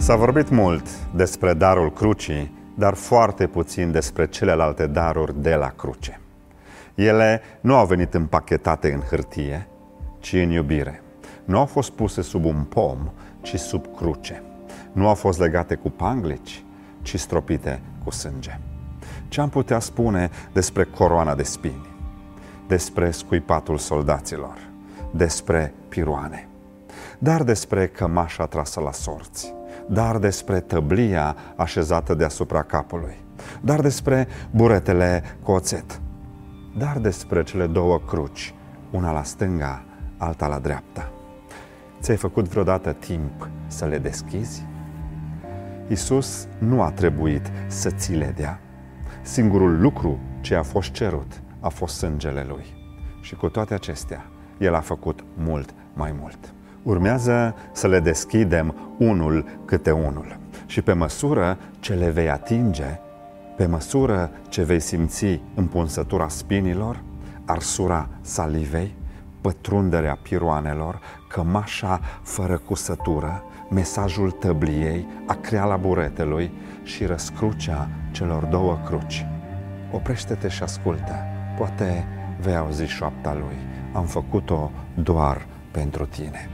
S-a vorbit mult despre darul crucii, dar foarte puțin despre celelalte daruri de la cruce. Ele nu au venit împachetate în hârtie, ci în iubire. Nu au fost puse sub un pom, ci sub cruce. Nu au fost legate cu panglici, ci stropite cu sânge. Ce am putea spune despre coroana de spini, despre scuipatul soldaților, despre piroane, dar despre cămașa trasă la sorți, dar despre tăblia așezată deasupra capului, dar despre buretele cu oțet, dar despre cele două cruci, una la stânga, alta la dreapta. Ți-ai făcut vreodată timp să le deschizi? Iisus nu a trebuit să ți le dea. Singurul lucru ce a fost cerut a fost sângele Lui. Și cu toate acestea, El a făcut mult mai mult. Urmează să le deschidem unul câte unul. Și pe măsură ce le vei atinge, pe măsură ce vei simți împunsătura spinilor, arsura salivei, pătrunderea piroanelor, cămașa fără cusătură, mesajul tăbliei, acreala buretelui și răscrucea celor două cruci. Oprește-te și ascultă. Poate vei auzi șoapta Lui. Am făcut-o doar pentru tine.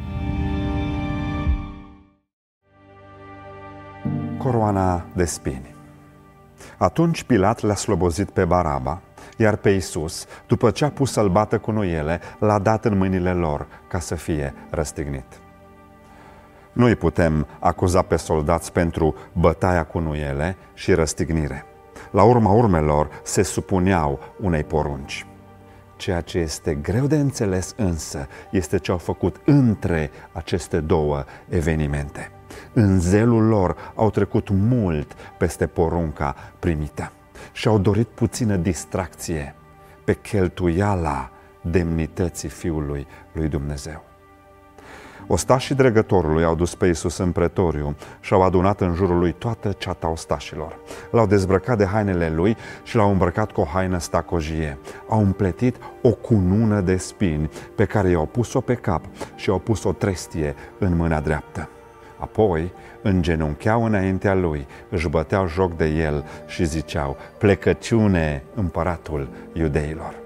Coroana de spini. Atunci Pilat l-a slobozit pe Baraba, iar pe Iisus, după ce a pus să-l bată cu nuiele, l-a dat în mâinile lor ca să fie răstignit. Nu îi putem acuza pe soldați pentru bătaia cu nuiele și răstignire. La urma urmelor se supuneau unei porunci. Ceea ce este greu de înțeles însă este ce au făcut între aceste două evenimente. În zelul lor au trecut mult peste porunca primită și au dorit puțină distracție pe cheltuiala demnității Fiului lui Dumnezeu. Ostașii dregătorului au dus pe Iisus în pretoriu și au adunat în jurul lui toată ceata ostașilor. L-au dezbrăcat de hainele lui și l-au îmbrăcat cu o haină stacojie. Au împletit o cunună de spini pe care i-au pus-o pe cap și i-au pus o trestie în mâna dreaptă. Apoi îngenuncheau înaintea lui, își băteau joc de el și ziceau: plecăciune, împăratul iudeilor.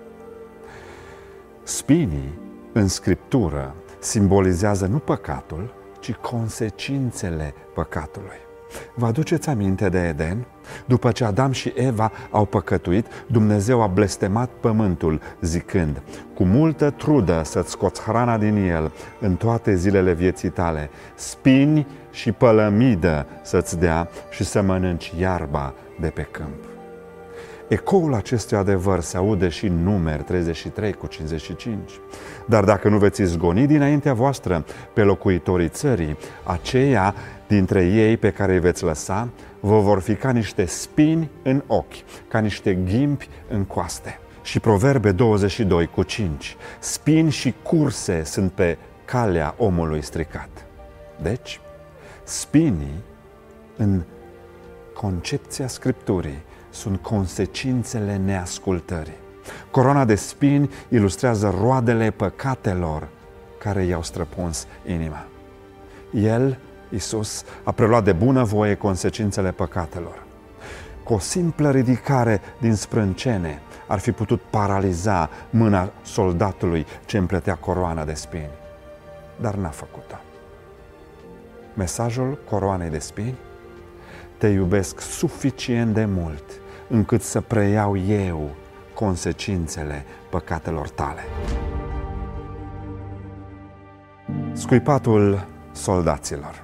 Spinii în Scriptură simbolizează nu păcatul, ci consecințele păcatului. Vă aduceți aminte de Eden? După ce Adam și Eva au păcătuit, Dumnezeu a blestemat pământul, zicând: cu multă trudă să-ți scoți hrana din el în toate zilele vieții tale, spini și pălămidă să-ți dea și să mănânci iarba de pe câmp. Ecoul acestui adevăr se aude și în Numeri 33:55. Dar dacă nu veți izgoni dinaintea voastră pe locuitorii țării, aceia dintre ei pe care îi veți lăsa, vă vor fi ca niște spini în ochi, ca niște ghimpi în coaste. Și Proverbe 22:5. Spini și curse sunt pe calea omului stricat. Deci, spinii în concepția Scripturii sunt consecințele neascultării. Coroana de spini ilustrează roadele păcatelor care i-au străpuns inima. El, Iisus, a preluat de bunăvoie consecințele păcatelor. Cu o simplă ridicare din sprâncene ar fi putut paraliza mâna soldatului ce împletea coroana de spini, dar n-a făcut-o. Mesajul coroanei de spini: te iubesc suficient de mult încât să preiau eu consecințele păcatelor tale. Scuipatul soldaților.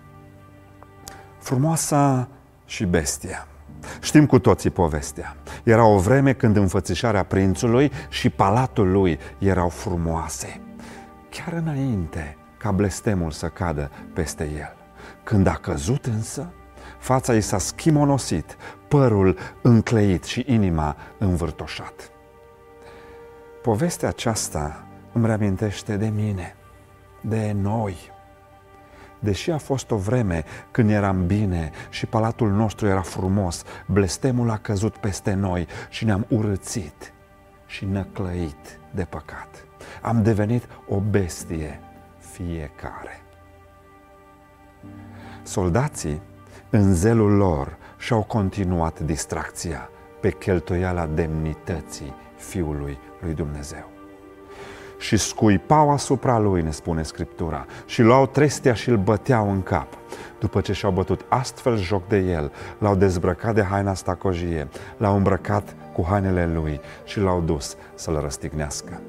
Frumoasa și bestia. Știm cu toții povestea. Era o vreme când înfățișarea prințului și palatul lui erau frumoase, chiar înainte ca blestemul să cadă peste el. Când a căzut însă, fața ei s-a schimonosit, părul încleit și inima învârtoșat. Povestea aceasta îmi reamintește de mine, de noi. Deși a fost o vreme când eram bine și palatul nostru era frumos, blestemul a căzut peste noi și ne-am urâțit și năclăit de păcat. Am devenit o bestie fiecare. Soldații, în zelul lor, și-au continuat distracția pe cheltuiala demnității Fiului lui Dumnezeu. Și scuipau asupra lui, ne spune Scriptura, și luau trestia și îl băteau în cap. După ce și-au bătut astfel joc de el, l-au dezbrăcat de haina stacojie, l-au îmbrăcat cu hainele lui și l-au dus să-l răstignească.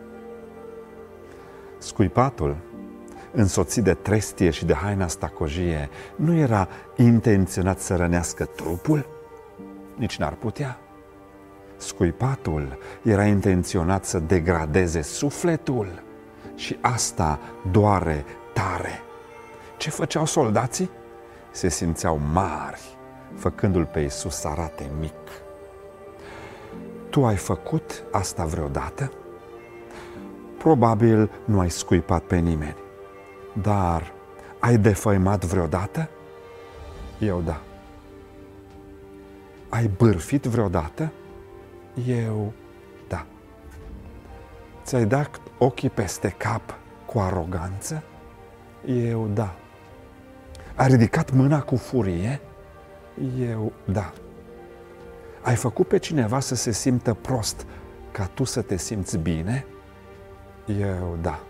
Scuipatul, însoțit de trestie și de haina stacojie, nu era intenționat să rănească trupul? Nici n-ar putea. Scuipatul era intenționat să degradeze sufletul și asta doare tare. Ce făceau soldații? Se simțeau mari, făcându-l pe Iisus să arate mic. Tu ai făcut asta vreodată? Probabil nu ai scuipat pe nimeni, dar ai defăimat vreodată? Eu da. Ai bârfit vreodată? Eu da. Ți-ai dat ochii peste cap cu aroganță? Eu da. Ai ridicat mâna cu furie? Eu da. Ai făcut pe cineva să se simtă prost ca tu să te simți bine? Eu da.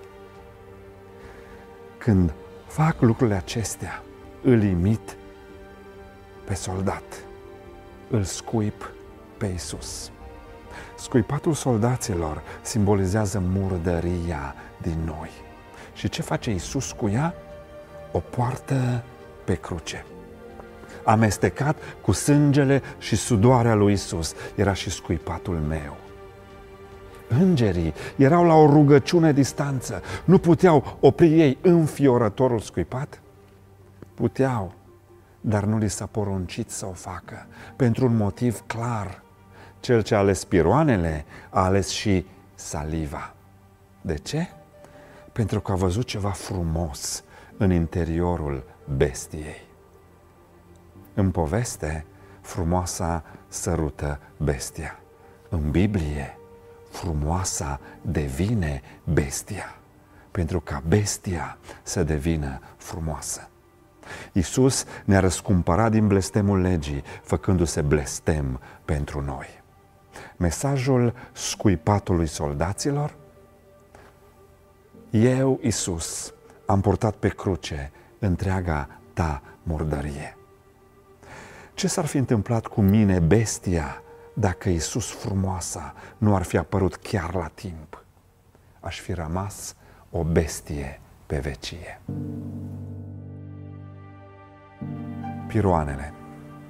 Când fac lucrurile acestea, îl imit pe soldat, îl scuip pe Iisus. Scuipatul soldaților simbolizează murdăria din noi. Și ce face Iisus cu ea? O poartă pe cruce. Amestecat cu sângele și sudoarea lui Iisus era și scuipatul meu. Îngerii erau la o rugăciune distanță. Nu puteau opri ei înfiorătorul scuipat? Puteau, dar nu li s-a poruncit să o facă, pentru un motiv clar. Cel ce a ales piroanele a ales și saliva. De ce? Pentru că a văzut ceva frumos în interiorul bestiei. În poveste, frumoasa sărută bestia. În Biblie, frumoasa devine bestia, pentru ca bestia să devină frumoasă. Iisus ne-a răscumpărat din blestemul legii, făcându-se blestem pentru noi. Mesajul scuipatului soldaților? Eu, Iisus, am purtat pe cruce întreaga ta murdărie. Ce s-ar fi întâmplat cu mine, bestia, dacă Iisus, frumoasa, nu ar fi apărut chiar la timp? Aș fi rămas o bestie pe vecie. Piroanele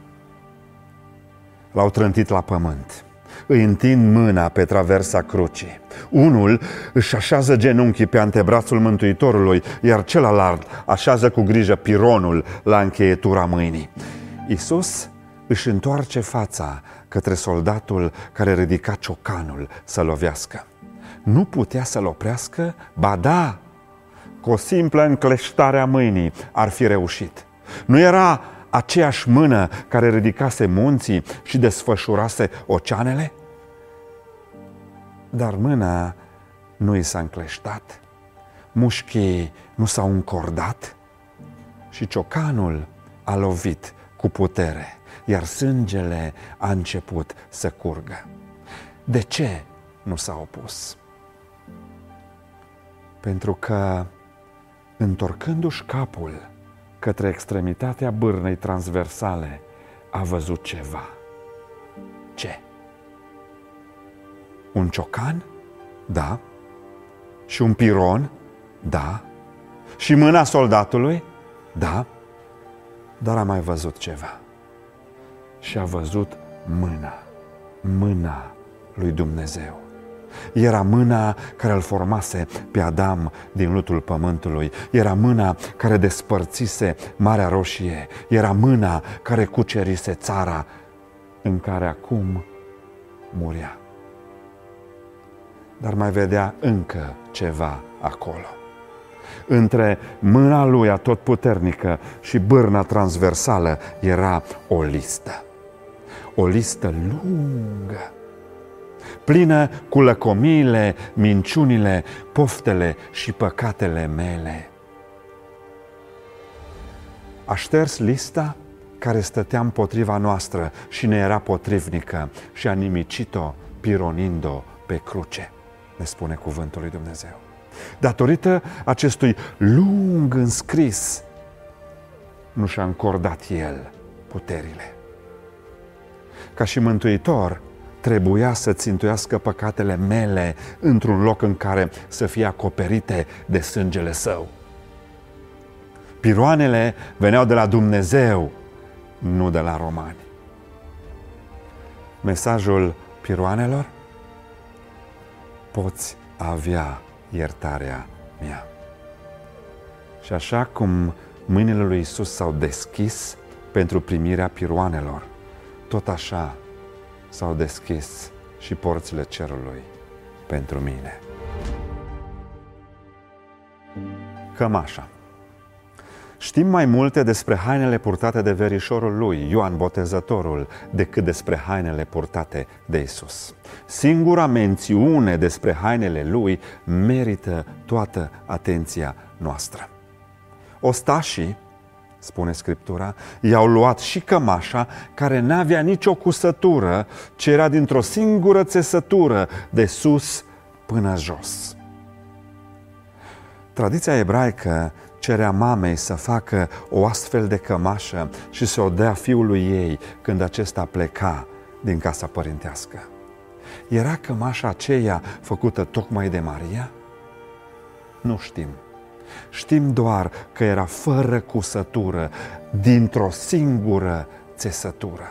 l-au trântit la pământ. Îi întind mâna pe traversa crucii. Unul își așează genunchii pe antebrațul Mântuitorului, iar celălalt așează cu grijă pironul la încheietura mâinii. Iisus își întoarce fața către soldatul care ridica ciocanul să lovească. Nu putea să-l oprească? Ba da! Cu o simplă încleștare a mâinii ar fi reușit. Nu era aceeași mână care ridicase munții și desfășurase oceanele? Dar mâna nu i s-a încleștat, mușchii nu s-au încordat și ciocanul a lovit cu putere, iar sângele a început să curgă. De ce nu s-a opus? Pentru că, întorcându-și capul către extremitatea bârnei transversale, a văzut ceva. Ce? Un ciocan? Da. Și un piron? Da. Și mâna soldatului? Da. Dar a mai văzut ceva. Și a văzut mâna lui Dumnezeu. Era mâna care îl formase pe Adam din lutul pământului. Era mâna care despărțise Marea Roșie. Era mâna care cucerise țara în care acum murea. Dar mai vedea încă ceva acolo. Între mâna lui atotputernică și bârna transversală era o listă. O listă lungă, plină cu lăcomiile, minciunile, poftele și păcatele mele. a șters lista care stătea împotriva noastră și ne era potrivnică și a nimicit-o, pironind-o pe cruce, ne spune cuvântul lui Dumnezeu. Datorită acestui lung înscris, nu și-a încordat El puterile. Ca și mântuitor, trebuia să țintuiască păcatele mele într-un loc în care să fie acoperite de sângele Său. Piroanele veneau de la Dumnezeu, nu de la romani. Mesajul piroanelor: poți avea iertarea mea. Și așa cum mâinile lui Iisus s-au deschis pentru primirea piroanelor, tot așa s-au deschis și porțile cerului pentru mine. Cămașa. Știm mai multe despre hainele purtate de verișorul lui, Ioan Botezătorul, decât despre hainele purtate de Iisus. Singura mențiune despre hainele lui merită toată atenția noastră. Ostașii, spune Scriptura, i-au luat și cămașa, care n-avea nicio cusătură, ci era dintr-o singură țesătură, de sus până jos. Tradiția ebraică cerea mamei să facă o astfel de cămașă și să o dea fiului ei când acesta pleca din casa părintească. Era cămașa aceea făcută tocmai de Maria? Nu știm. Știm doar că era fără cusătură, dintr-o singură țesătură.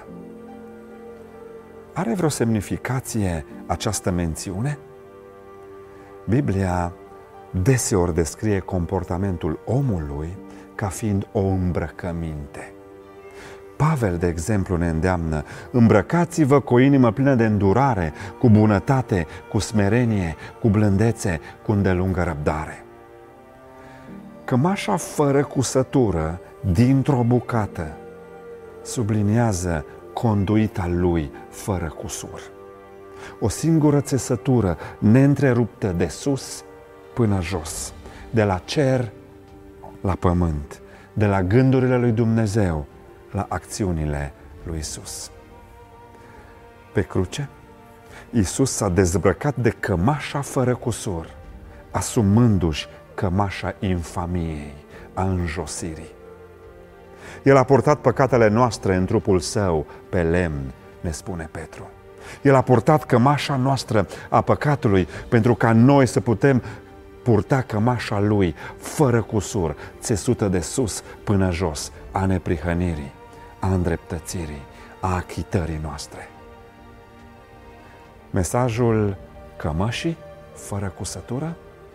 Are vreo semnificație această mențiune? Biblia deseori descrie comportamentul omului ca fiind o îmbrăcăminte. Pavel, de exemplu, ne îndeamnă: îmbrăcați-vă cu o inimă plină de îndurare, cu bunătate, cu smerenie, cu blândețe, cu îndelungă răbdare. Cămașa fără cusătură, dintr-o bucată, subliniază conduita lui fără cusur. O singură țesătură neîntreruptă de sus până jos, de la cer la pământ, de la gândurile lui Dumnezeu la acțiunile lui Iisus. Pe cruce, Iisus s-a dezbrăcat de cămașa fără cusur, asumându-și cămașa infamiei, a înjosirii. El a purtat păcatele noastre în trupul Său pe lemn, ne spune Petru. El a purtat cămașa noastră a păcatului pentru ca noi să putem purta cămașa Lui fără cusur, țesută de sus până jos, a neprihănirii, a îndreptățirii, a achitării noastre. Mesajul cămășii fără cusătură?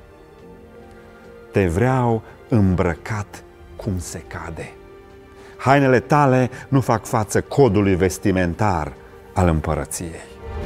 Te vreau îmbrăcat cum se cade. Hainele tale nu fac față codului vestimentar al împărăției.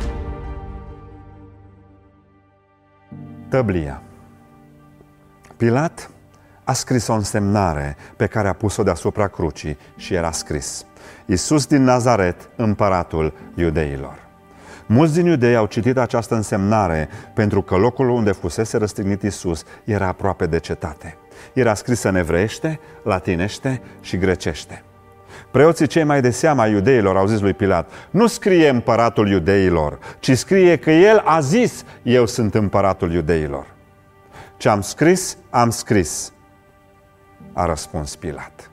Tăblia. Pilat a scris o însemnare pe care a pus-o deasupra crucii și era scris: Iisus din Nazaret, împăratul iudeilor. Mulți din iudei au citit această însemnare pentru că locul unde fusese răstignit Iisus era aproape de cetate. Era scrisă în evreiește, latinește și grecește. Preoții cei mai de seamă ai iudeilor au zis lui Pilat: nu scrie împăratul iudeilor, ci scrie că el a zis: eu sunt împăratul iudeilor. Ce am scris, am scris, a răspuns Pilat.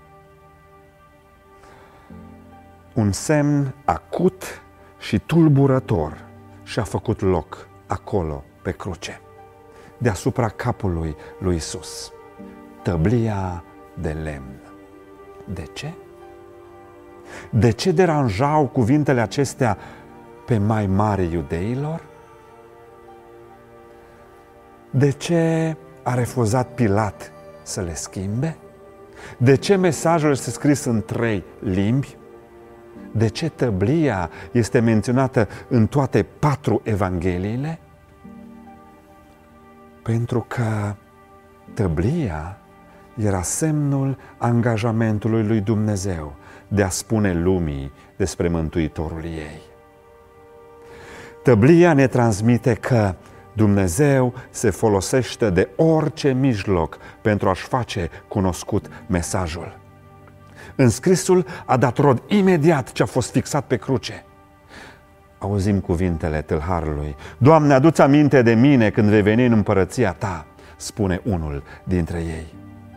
Un semn acut și tulburător și-a făcut loc acolo pe cruce, deasupra capului lui Iisus. Tăblia de lemn. De ce? De ce deranjau cuvintele acestea pe mai mari iudeilor? De ce a refuzat Pilat să le schimbe? De ce mesajul este scris în 3 limbi? De ce tăblia este menționată în toate 4 evangheliile? Pentru că tăblia era semnul angajamentului lui Dumnezeu de a spune lumii despre Mântuitorul ei. Tăblia ne transmite că Dumnezeu se folosește de orice mijloc pentru a-și face cunoscut mesajul. Înscrisul a dat rod imediat ce a fost fixat pe cruce. Auzim cuvintele tâlharului: Doamne, adu-ți aminte de mine când vei veni în împărăția ta, spune unul dintre ei.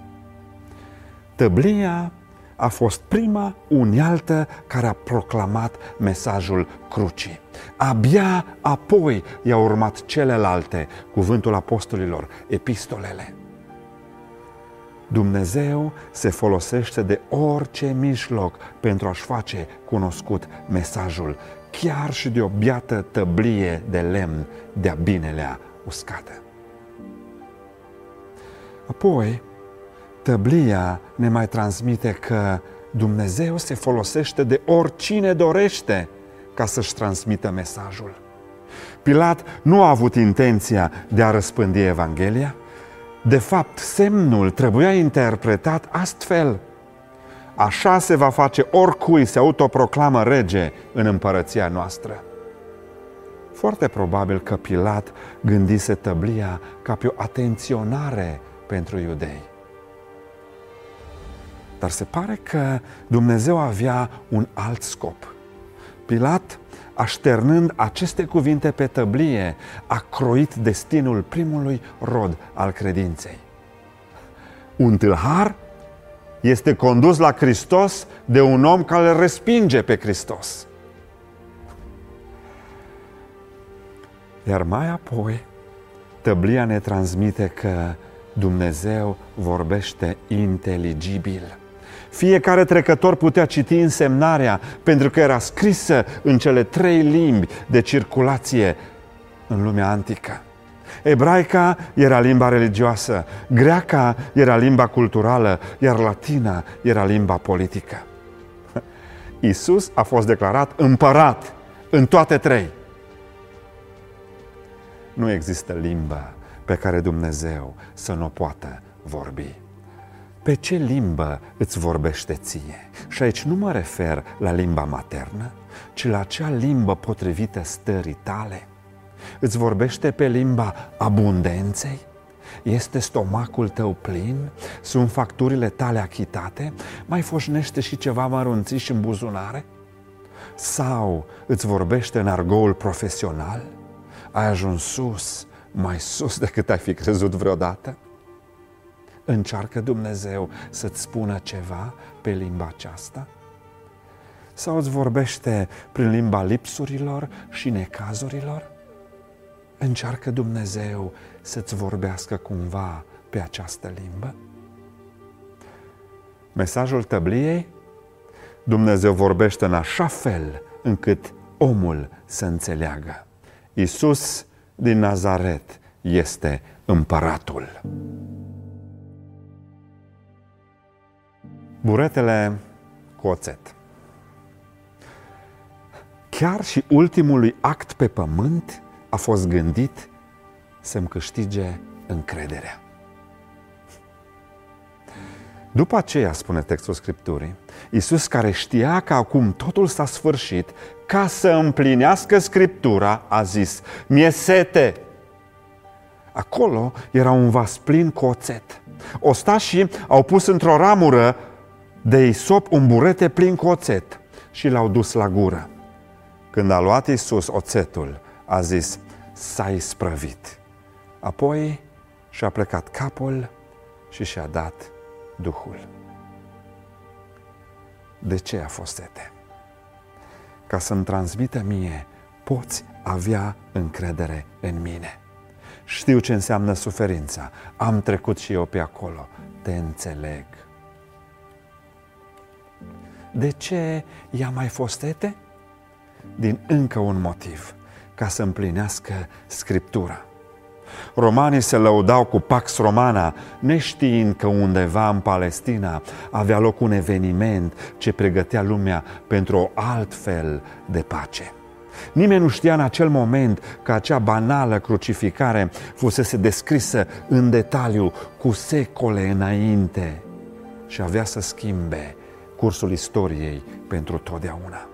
Tăblia a fost prima unealtă care a proclamat mesajul crucii. Abia apoi i-au urmat celelalte, cuvântul apostolilor, epistolele. Dumnezeu se folosește de orice mijloc pentru a-și face cunoscut mesajul, chiar și de o biată tăblie de lemn de-a binelea uscată. Apoi, tăblia ne mai transmite că Dumnezeu se folosește de oricine dorește ca să-și transmită mesajul. Pilat nu a avut intenția de a răspândi Evanghelia. De fapt, semnul trebuia interpretat astfel: așa se va face oricui se autoproclamă rege în împărăția noastră. Foarte probabil că Pilat gândise tăblia ca pe o atenționare pentru iudei. Dar se pare că Dumnezeu avea un alt scop. Pilat, așternând aceste cuvinte pe tăblie, a croit destinul primului rod al credinței. Un tâlhar este condus la Hristos de un om care îl respinge pe Hristos. Iar mai apoi, tăblia ne transmite că Dumnezeu vorbește inteligibil. Fiecare trecător putea citi însemnarea pentru că era scrisă în cele 3 limbi de circulație în lumea antică. Ebraica era limba religioasă, greaca era limba culturală, iar latina era limba politică. Iisus a fost declarat împărat în toate 3. Nu există limbă pe care Dumnezeu să nu o poată vorbi. Pe ce limbă îți vorbește ție? Și aici nu mă refer la limba maternă, ci la acea limbă potrivită stării tale. Îți vorbește pe limba abundenței? Este stomacul tău plin? Sunt facturile tale achitate? Mai foșnește și ceva mărunțiș în buzunare? Sau îți vorbește în argoul profesional? Ai ajuns sus, mai sus decât ai fi crezut vreodată? Încearcă Dumnezeu să-ți spună ceva pe limba aceasta? Sau îți vorbește prin limba lipsurilor și necazurilor? Încearcă Dumnezeu să-ți vorbească cumva pe această limbă? Mesajul tăbliei? Dumnezeu vorbește în așa fel încât omul să înțeleagă. Iisus din Nazaret este împăratul. Buretele cu oțet. Chiar și ultimului act pe pământ a fost gândit să-mi câștige încrederea. După aceea, spune textul Scripturii, Iisus, care știa că acum totul s-a sfârșit, ca să împlinească Scriptura, a zis: mi-e sete. Acolo era un vas plin cu oțet. Ostașii au pus într-o ramură de isop un burete plin cu oțet și l-au dus la gură. Când a luat Iisus oțetul, a zis: s-a isprăvit. Apoi și-a plecat capul și și-a dat Duhul. De ce a fost sete? Ca să-mi transmită mie: poți avea încredere în mine. Știu ce înseamnă suferința, am trecut și eu pe acolo, te înțeleg. De ce i-a mai fost sete? Din încă un motiv: ca să împlinească Scriptura. Romanii se lăudau cu Pax Romana, neștiind că undeva în Palestina avea loc un eveniment ce pregătea lumea pentru o alt fel de pace. Nimeni nu știa în acel moment că acea banală crucificare fusese descrisă în detaliu cu secole înainte și avea să schimbe cursul istoriei pentru totdeauna.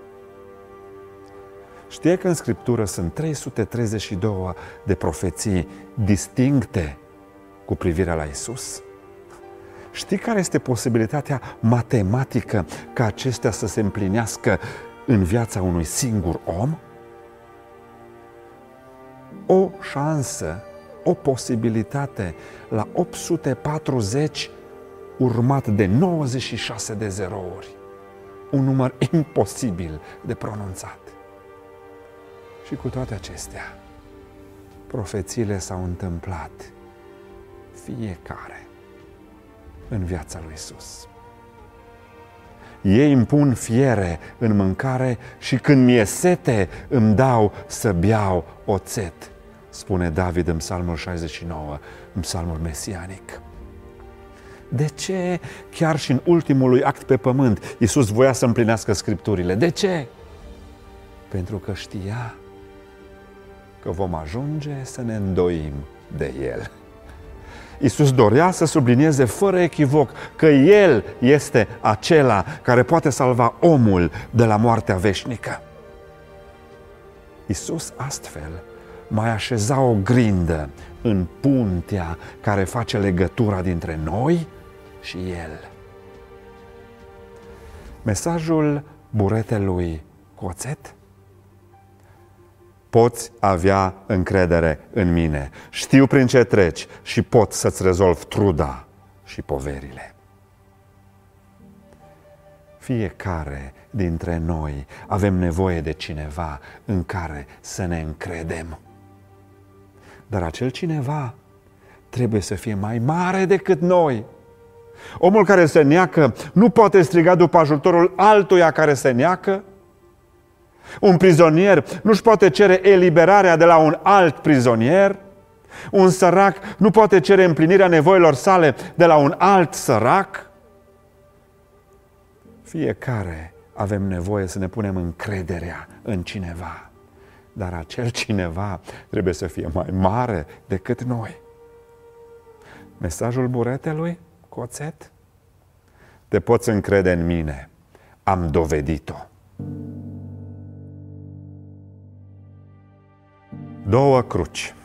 Știe că în Scriptură sunt 332 de profeții distincte cu privire la Iisus? Știi care este posibilitatea matematică ca acestea să se împlinească în viața unui singur om? O șansă, o posibilitate la 840 urmat de 96 de zerouri. Un număr imposibil de pronunțat. Și cu toate acestea, profețiile s-au întâmplat fiecare în viața lui Iisus. Ei îmi pun fiere în mâncare și când mi-e sete îmi dau să beau oțet, spune David în Psalmul 69, în Psalmul mesianic. De ce chiar și în ultimul lui act pe pământ Iisus voia să împlinească Scripturile? De ce? Pentru că știa că vom ajunge să ne îndoim de El. Iisus dorea să sublinieze fără echivoc că El este acela care poate salva omul de la moartea veșnică. Iisus astfel mai așeza o grindă în puntea care face legătura dintre noi și El. Mesajul buretelui cu oțet? Poți avea încredere în mine. Știu prin ce treci și pot să-ți rezolv truda și poverile. Fiecare dintre noi avem nevoie de cineva în care să ne încredem. Dar acel cineva trebuie să fie mai mare decât noi. Omul care se neacă nu poate striga după ajutorul altuia care se neacă. Un prizonier nu-și poate cere eliberarea de la un alt prizonier. Un sărac nu poate cere împlinirea nevoilor sale de la un alt sărac. Fiecare avem nevoie să ne punem încrederea în cineva, dar acel cineva trebuie să fie mai mare decât noi. Mesajul buretelui cu oțet? Te poți încrede în mine. Am dovedit-o. Două cruci.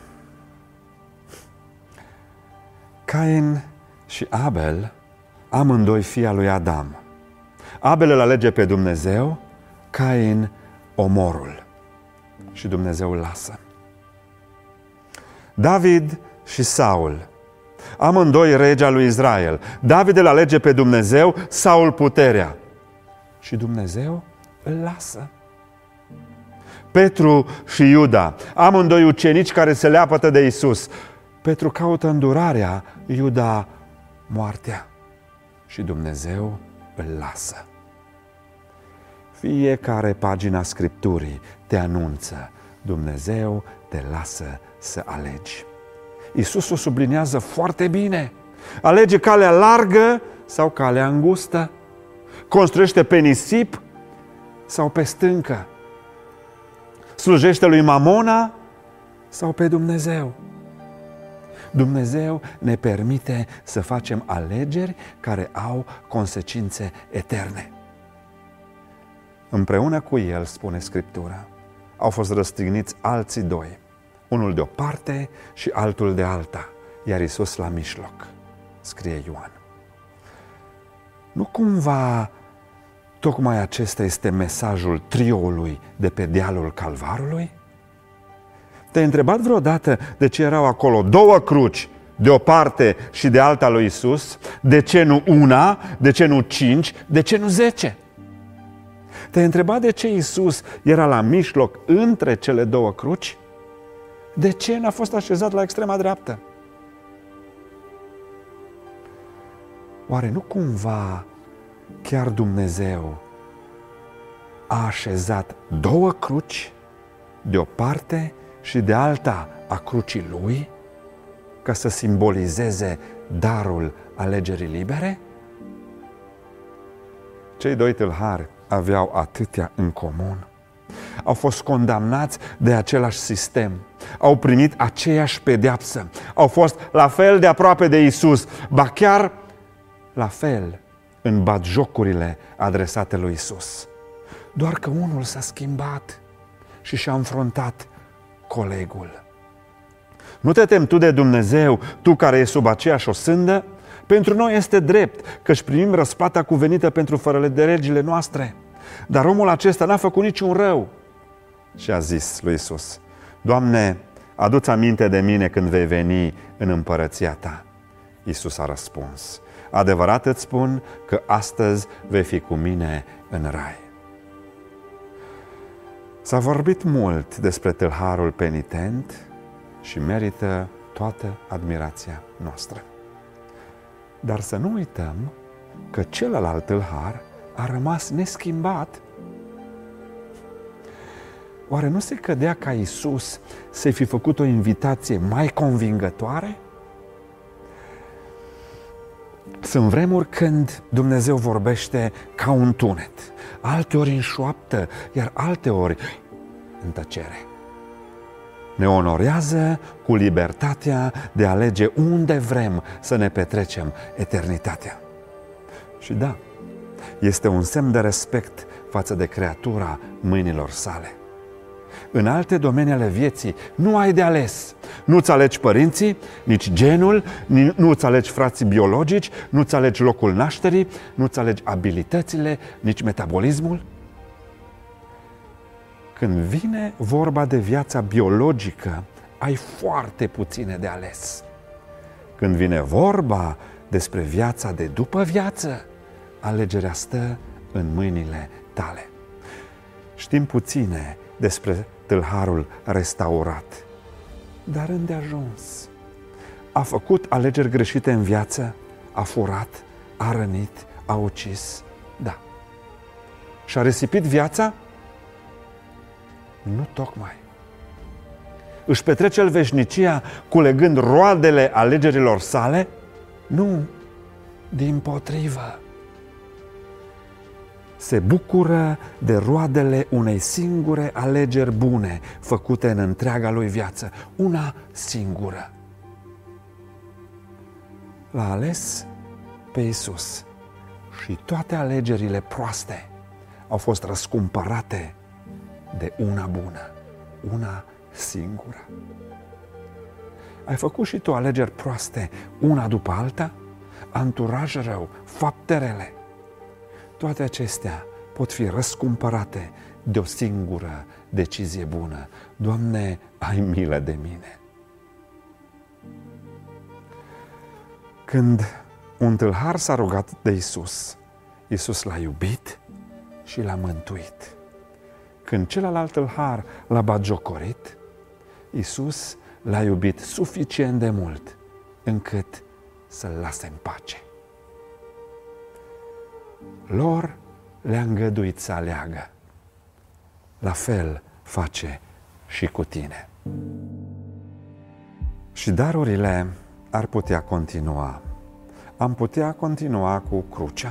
Cain și Abel, amândoi fii al lui Adam. Abel îl alege pe Dumnezeu, Cain omorul. Și Dumnezeu îl lasă. David și Saul, amândoi regi al lui Israel. David îl alege pe Dumnezeu, Saul puterea. Și Dumnezeu îl lasă. Petru și Iuda, amândoi ucenici care se leapătă de Iisus. Petru caută îndurarea, Iuda moartea. Și Dumnezeu îl lasă. Fiecare pagina Scripturii te anunță, Dumnezeu te lasă să alegi. Iisus o subliniază foarte bine. Alege calea largă sau calea îngustă. Construiește pe nisip sau pe stâncă. Slujește lui Mamona sau pe Dumnezeu. Dumnezeu ne permite să facem alegeri care au consecințe eterne. Împreună cu El, spune Scriptura, au fost răstigniți alții doi, unul de o parte și altul de alta, iar Iisus la mijloc, scrie Ioan. Nu cumva tocmai acesta este mesajul trioului de pe dealul Calvarului? Te-ai întrebat vreodată de ce erau acolo două cruci, de o parte și de alta lui Iisus? De ce nu una? De ce nu 5? De ce nu 10? Te-ai întrebat de ce Iisus era la mijloc între cele două cruci? De ce n-a fost așezat la extrema dreaptă? Oare nu cumva chiar Dumnezeu a așezat două cruci de o parte și de alta a crucii Lui ca să simbolizeze darul alegerii libere? Cei doi tâlhari aveau atâtea în comun. Au fost condamnați de același sistem. Au primit aceeași pedeapsă. Au fost la fel de aproape de Iisus, ba chiar la fel în batjocurile adresate lui Iisus. Doar că unul s-a schimbat și și-a înfruntat colegul. Nu te temi tu de Dumnezeu, tu care ești sub aceeași osândă? Pentru noi este drept că-și primim răsplata cuvenită pentru fără de legile noastre. Dar omul acesta n-a făcut niciun rău. Și a zis lui Iisus: Doamne, adu-ți aminte de mine când vei veni în împărăția ta. Iisus a răspuns: adevărat îți spun că astăzi vei fi cu mine în rai. S-a vorbit mult despre tâlharul penitent și merită toată admirația noastră. Dar să nu uităm că celălalt tâlhar a rămas neschimbat. Oare nu se cădea ca Iisus să-i fi făcut o invitație mai convingătoare? Sunt vremuri când Dumnezeu vorbește ca un tunet, alteori în șoaptă, iar alteori în tăcere. Ne onorează cu libertatea de a alege unde vrem să ne petrecem eternitatea. Și da, este un semn de respect față de creatura mâinilor sale. În alte domenii ale vieții nu ai de ales. Nu-ți alegi părinții, nici genul, nu-ți alegi frații biologici, nu-ți alegi locul nașterii, nu-ți alegi abilitățile, nici metabolismul. Când vine vorba de viața biologică, ai foarte puține de ales. Când vine vorba despre viața de după viață, alegerea stă în mâinile tale. Știm puține despre tâlharul restaurat, dar îndeajuns. A făcut alegeri greșite în viață, a furat, a rănit, a ucis, da. Și-a risipit viața? Nu tocmai. Își petrece el veșnicia culegând roadele alegerilor sale? Nu, dimpotrivă. Se bucură de roadele unei singure alegeri bune făcute în întreaga lui viață, una singură. L-a ales pe Iisus și toate alegerile proaste au fost răscumpărate de una bună, una singură. Ai făcut și tu alegeri proaste, una după alta? Anturaj rău, fapte rele. Toate acestea pot fi răscumpărate de o singură decizie bună. Doamne, ai milă de mine! Când un tâlhar s-a rugat de Iisus, Iisus l-a iubit și l-a mântuit. Când celălalt tâlhar l-a batjocorit, Iisus l-a iubit suficient de mult încât să-l lase în pace. Lor le-a îngăduit să aleagă. La fel face și cu tine. Și darurile ar putea continua. Am putea continua cu crucea.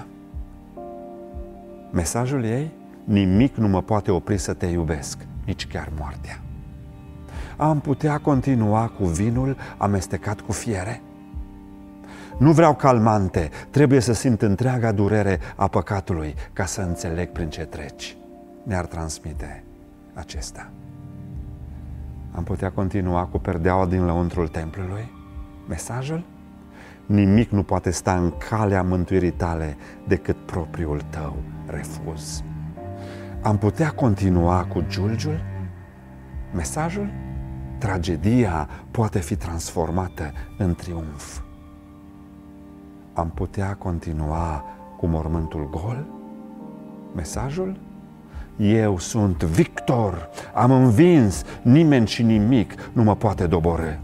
Mesajul ei: nimic nu mă poate opri să te iubesc, nici chiar moartea. Am putea continua cu vinul amestecat cu fiere. Nu vreau calmante, trebuie să simt întreaga durere a păcatului ca să înțeleg prin ce treci. Ne-ar transmite acesta. Am putea continua cu perdeaua din lăuntrul templului. Mesajul: nimic nu poate sta în calea mântuirii tale decât propriul tău refuz. Am putea continua cu giulgiul. Mesajul: tragedia poate fi transformată în triumf. Am putea continua cu mormântul gol. Mesajul: eu sunt victor, am învins, nimeni și nimic nu mă poate doborî.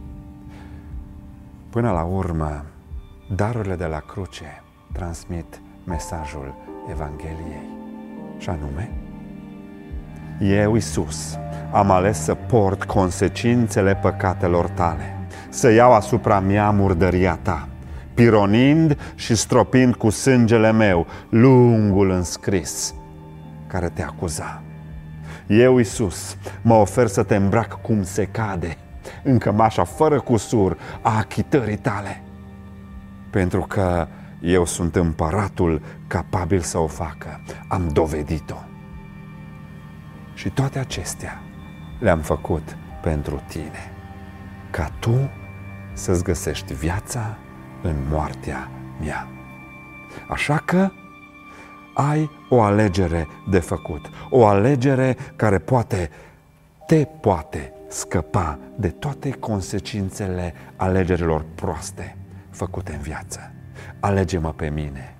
Până la urmă, darurile de la cruce transmit mesajul Evangheliei, și anume: eu, Iisus, am ales să port consecințele păcatelor tale, să iau asupra mea murdăria ta, pironind și stropind cu sângele meu lungul înscris care te acuza. Eu, Iisus, mă ofer să te îmbrac cum se cade, în cămașa fără cusur a achitării tale, pentru că eu sunt împăratul capabil să o facă. Am dovedit-o. Și toate acestea le-am făcut pentru tine, ca tu să-ți găsești viața în moartea mea. Așa că ai o alegere de făcut, o alegere care te poate scăpa de toate consecințele alegerilor proaste făcute în viață. Alege-mă pe mine.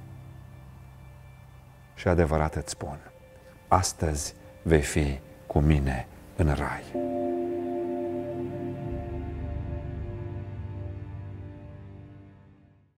Și adevărat îți spun, astăzi vei fi cu mine în rai.